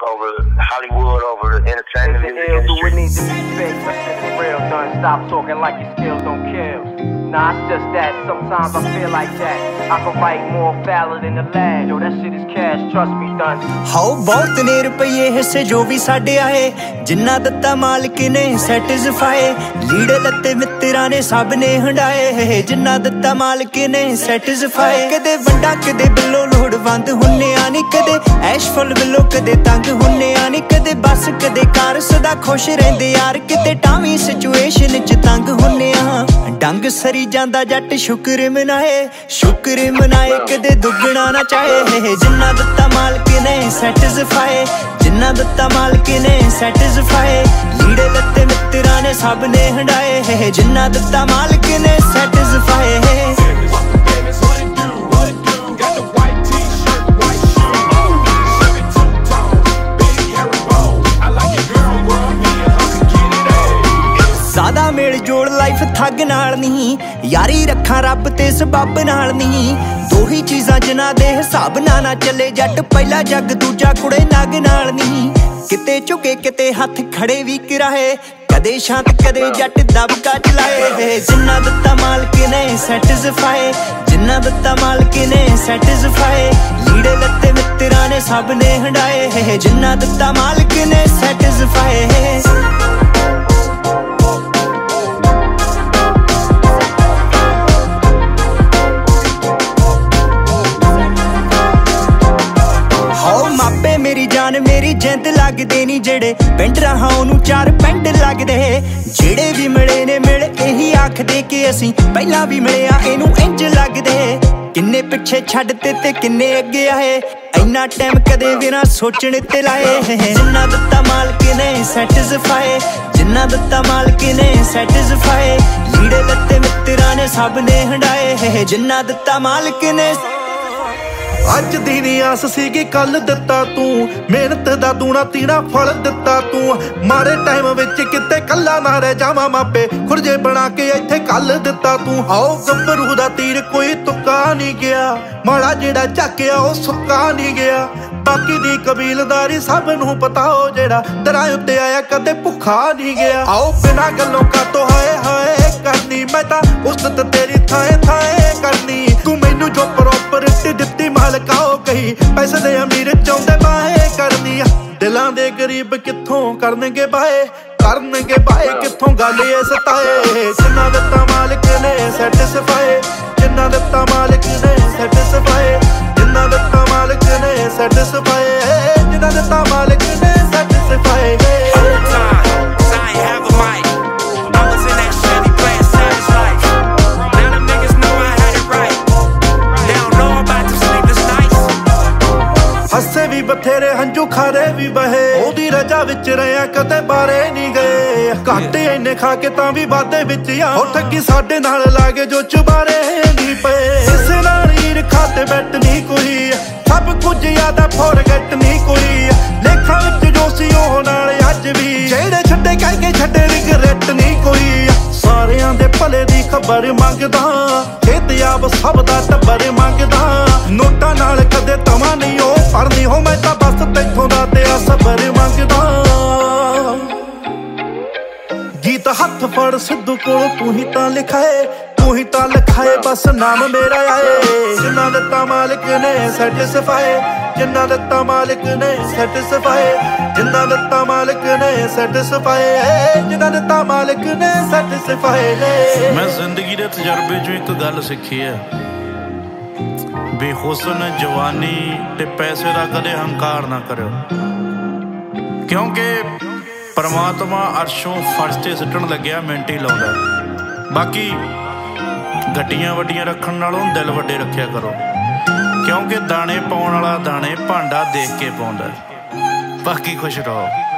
over Hollywood, over the entertainment music Do industry. it need to be fixed? My shit is real, done. Stop talking like your skills don't kill. Nah, it's just that sometimes I feel like that. I can write more valor than the lad. Yo, that shit is cash, trust me, done. ਹਾਓ ਬਹੁਤ ਨੇ ਰੁਪਈਏ ਹਿੱਸੇ ਜੋ ਵੀ ਸਾਡੇ ਆਏ, ਜਿੰਨਾ ਦਿੱਤਾ ਮਾਲਕ ਨੇ ਸੈਟਿਸਫਾਈ। ਲੀੜੇ ਲੱਤੇ ਮਿੱਤਰਾਂ ਨੇ ਸਭ ਨੇ ਹੰਡਾਏ, ਜਿੰਨਾ ਦਿੱਤਾ ਮਾਲਕ ਨੇ ਸੈਟਿਸਫਾਈ। ਕਦੇ ਵੰਡਾ ਕਦੇ ਬਿੱਲੋ ਲੋੜਵੰਦ ਹੁੰਨੇ ਆ ਨੀ, ਕਦੇ ਐਸ਼ਫੁੱਲ ਬਿੱਲੋ ਕਦੇ ਤੰਗ ਹੁੰਨੇ ਆ ਨੀ, ਕਦੇ ਬਸ ਕਦੇ ਕਾਰ ਸਦਾ ਖੁਸ਼ ਰਹਿੰਦੇ ਯਾਰ, ਕਿਤੇ ਟਾਵੀਂ ਸਿਚੁਏਸ਼ਨ ਚ ਤੰਗ ਹੁੰਨੇ ਆ। ਡੰਗ ਸਰੀ ਜਾਂਦਾ ਜੱਟ ਸ਼ੁਕਰ ਮਨਾਏ, ਸ਼ੁਕਰ ਮਨਾਏ ਕਦੇ ਦੁੱਗਣਾ ਨਾ ਚਾਹੇ, ਜਿੰਨਾ ਦਿੱਤਾ ਮਾਲਕ ਨੇ ਸੈਟਿਸਫਾਈ, ਜਿੰਨਾ ਦਿੱਤਾ ਮਾਲਕ ਨੇ ਸੈਟਿਸਫਾਈ। ਲੀੜੇ ਲੱਤੇ ਮਿੱਤਰਾਂ ਨੇ ਸਭ ਨੇ ਹੰਡਾਏ, ਜਿੰਨਾ ਦਿੱਤਾ ਮਾਲਕ ਨੇ ਸੈਟਿਸਫਾਈ। ਜ਼ਿਆਦਾ ਮੇਲ ਜੋੜ ਲਾਈਫ ਠੱਗ ਨਾਲ ਨਹੀਂ, ਯਾਰੀ ਰੱਖਾਂ ਰੱਬ ਤੇ ਸਬੱਬ ਨਾਲ ਨਹੀਂ। ਦੋ ਹੀ ਚੀਜ਼ਾਂ ਜਿਨ੍ਹਾਂ ਦੇ ਹਿਸਾਬ ਨਾਲ ਨਾ ਚੱਲੇ ਜੱਟ, ਪਹਿਲਾ ਜੱਗ ਦੂਜਾ ਕੁੜੇ ਨਗ ਨਾਲ ਨਹੀਂ। ਕਿਤੇ ਝੁਕੇ ਕਿਤੇ ਹੱਥ ਖੜੇ ਵੀ ਕਰਾਏ, ਕਦੇ ਸ਼ਾਂਤ ਕਦੇ ਜੱਟ ਦਬਕਾ ਚਲਾਏ। ਜਿੰਨਾ ਦਿੱਤਾ ਮਾਲਕ ਨੇ ਸੈਟਿਸਫਾਈ, ਜਿੰਨਾ ਦਿੱਤਾ ਮਾਲਕ ਨੇ ਸੈਟਿਸਫਾਈ। ਲੀੜੇ ਲੱਤੇ ਮਿੱਤਰਾਂ ਨੇ ਸਭ ਨੇ ਹੰਡਾਏ, ਜਿੰਨਾ ਦਿੱਤਾ ਮਾਲਕ ਨੇ ਸੈਟਿਸਫਾਈ। ਮੇਰੀ ਜਾਨ ਮੇਰੀ ਜਿੰਦ ਲੱਗਦੇ ਨੀ, ਜਿਹੜੇ ਪਿੰਡ ਰਹਾ ਉਹਨੂੰ ਚਾਰ ਪਿੰਡ ਲੱਗਦੇ। ਜਿਹੜੇ ਵੀ ਮਿਲੇ ਨੇ ਮਿਲ ਇਹੀ ਆਖਦੇ ਕਿ ਅਸੀਂ ਪਹਿਲਾਂ ਵੀ ਮਿਲੇ ਆ, ਇਹਨੂੰ ਇੰਜ ਲੱਗਦੇ। ਕਿੰਨੇ ਪਿੱਛੇ ਛੱਡਤੇ ਤੇ ਕਿੰਨੇ ਅੱਗੇ ਆਏ, ਇੰਨਾ ਟਾਈਮ ਕਦੇ ਵੀ ਨਾ ਸੋਚਣ ਤੇ ਲਾਏ। ਜਿੰਨਾ ਦਿੱਤਾ ਮਾਲਕ ਨੇ ਸੈਟਿਸਫਾਈ, ਜਿੰਨਾ ਦਿੱਤਾ ਮਾਲਕ ਨੇ ਸੈਟਿਸਫਾਈ। ਲੀੜੇ ਲੱਤੇ ਮਿੱਤਰਾਂ ਨੇ ਸਭ ਨੇ ਹੰਡਾਏ, ਜਿੰਨਾ ਦਿੱਤਾ ਮਾਲਕ ਨੇ। ਅੱਜ ਦੀ ਨੀ ਆਸ ਸੀਗੀ ਕੱਲ ਦਿੱਤਾ ਤੂੰ, ਮਿਹਨਤ ਦਾ ਦੂਣਾ ਤੀਣਾ ਫਲ ਦਿੱਤਾ ਤੂੰ। ਮਾੜੇ ਟਾਈਮ ਵਿੱਚ ਕਿਤੇ ਕੱਲਾ ਨਾ ਰਹਿ ਜਾਵਾਂ, ਮਾਪੇ ਖੁਰਜੇ ਬਣਾ ਕੇ ਇੱਥੇ ਕੱਲ ਦਿੱਤਾ ਤੂੰ। ਆਓ ਗੱਭਰੂ ਦਾ ਤੀਰ ਕੋਈ ਤੁੱਕਾ ਨਹੀਂ ਗਿਆ, ਮਾੜਾ ਜਿਹੜਾ ਝਾਕਿਆ ਉਹ ਸੁੱਕਾ ਨਹੀਂ ਗਿਆ। ਬਾਕੀ ਦੀ ਕਬੀਲਦਾਰੀ ਸਭ ਨੂੰ ਪਤਾ, ਉਹ ਜਿਹੜਾ ਦਰਾਂ ਉੱਤੇ ਆਇਆ ਕਦੇ ਭੁੱਖਾ ਨਹੀਂ ਗਿਆ। ਆਓ ਬਿਨਾਂ ਗੱਲੋਂ ਕਾਤੋਂ ਹਾਏ ਹਾਏ ਕਰਨੀ, ਮੈਂ ਤਾਂ ਉਸਤ ਤੇਰੀ ਥਾਏ ਥਾਏ ਕਰਨੀ। ਤੂੰ ਮੈਨੂੰ ਜੋ ਪ੍ਰੋਪਰਟੀ ਦਿੱਤੀ ਮਾਲਕਾ ਉਹ ਕਹੀ, ਪੈਸੇ ਦੇ ਅਮੀਰ ਚਾਹੁੰਦੇ ਬਾਏ ਕਰਨੀ ਆ। ਦਿਲਾਂ ਦੇ ਗਰੀਬ ਕਿੱਥੋਂ ਕਰਨਗੇ ਬਾਏ, ਕਰਨਗੇ ਬਾਏ ਕਿੱਥੋਂ ਗੱਲ ਇਹ ਸਤਾਏ। ਜਿੰਨਾ ਦਿੱਤਾ ਮਾਲਕ ਨੇ ਸੈਟਿਸਫਾਈ, ਜਿੰਨਾ ਦਿੱਤਾ ਮਾਲਕ ਨੇ ਸੈਟਿਸਫਾਈ। ਜਿੰਨਾ ਦਿੱਤਾ ਮਾਲਕ ਨੇ ਸੈਟਿਸਫਾਈ, ਜਿੰਨਾ ਦਿੱਤਾ ਮਾਲਕ ਨੇ ਸੈਟਿਸਫਾਈ। ਹੱਸੇ ਵੀ ਬਥੇਰੇ ਹੰਝੂ ਖਾਰੇ ਵੀ ਬਹੇ, ਉਹਦੀ ਰਜਾ ਵਿੱਚ ਰਿਆ ਕਦੇ ਬਾਰੇ ਨਹੀਂ ਗਏ। ਘਾਟੇ ਇੰਨੇ ਖਾ ਕੇ ਤਾਂ ਵੀ ਵਾਧੇ ਵਿੱਚ ਆ, ਉਹ ਠੱਗੀ ਸਾਡੇ ਨਾਲ ਲਾਗੇ ਜੋ ਚੁਬਾਰੇ ਨਹੀਂ ਪਏ। ਇਸੇ ਨਾਲ ਹੀਰ ਖਾਤੇ ਬੈਠ ਨਹੀਂ ਕੋਈ, ਸਭ ਕੁਝ ਯਾਦ ਆ ਫੋਰਗੇਟ ਨਹੀਂ ਕੋਈ। ਲੇਖਾਂ ਵਿੱਚ ਜੋ ਸੀ ਉਹ ਨਾਲ ਅੱਜ ਵੀ, ਜਿਹੜੇ ਛੱਡੇ ਕਹਿ ਕੇ ਛੱਡੇ ਰਿਗਰੈਟ ਨਹੀਂ ਕੋਈ। ਸਾਰਿਆਂ ਦੇ ਭਲੇ ਦੀ ਖਬਰ ਮੰਗਦਾ, ਖੇਤਯਾਬ ਸਭ ਦਾ ਟੱਬਰ ਮੰਗਦਾ। ਨੋਟਾਂ ਨਾਲ ਕਦੇ ਤਵਾਂ ਨਹੀਂ ਉਹ ਪੜਨੀ ਹੋ, ਮੈਂ ਤਾਂ ਬਸ ਤੈਥੋਂ ਦਾ ਤੇਰਾ ਸਬਰ ਮੰਗਦਾ। ਗੀਤ ਹੱਥ ਫੜ ਸਿੱਧੂ ਕੋਲ ਤੂੰ ਹੀ ਤਾਂ ਲਿਖਾਏ, ਤੂੰ ਹੀ ਤਾਂ ਲਿਖਾਏ ਬਸ ਨਾਮ ਮੇਰਾ ਆਏ। ਜਿੰਨਾ ਦਿੱਤਾ ਮਾਲਕ ਨੇ ਸੈਟਿਸਫਾਈ, ਜਿੰਨਾ ਦਿੱਤਾ ਮਾਲਕ ਨੇ ਸੈਟਿਸਫਾਈ। ਜਿੰਨਾ ਦਿੱਤਾ ਮਾਲਕ ਨੇ ਸੈਟਿਸਫਾਈ, ਜਿੰਨਾ ਦਿੱਤਾ ਮਾਲਕ ਨੇ ਸੈਟਿਸਫਾਈ। ਮੈਂ ਜ਼ਿੰਦਗੀ ਦੇ ਤਜਰਬੇ ਚੋਂ ਇੱਕ ਗੱਲ ਸਿੱਖੀ ਹੈ, ਬੇਹੁਸਨ ਜਵਾਨੀ ਤੇ ਪੈਸੇ ਦਾ ਕਦੇ ਹੰਕਾਰ ਨਾ ਕਰਿਓ, ਕਿਉਂਕਿ ਪਰਮਾਤਮਾ ਅਰਸ਼ੋਂ ਫਰਸ਼ ਤੇ ਸਿੱਟਣ ਲੱਗਿਆ ਮਿੰਟ ਹੀ ਲਾਉਂਦਾ। ਬਾਕੀ ਗੱਡੀਆਂ ਵੱਡੀਆਂ ਰੱਖਣ ਨਾਲੋਂ ਦਿਲ ਵੱਡੇ ਰੱਖਿਆ ਕਰੋ, ਕਿਉਂਕਿ ਦਾਣੇ ਪਾਉਣ ਵਾਲਾ ਦਾਣੇ ਭਾਂਡਾ ਦੇਖ ਕੇ ਪਾਉਂਦਾ। ਬਾਕੀ ਖੁਸ਼ ਰਹੋ।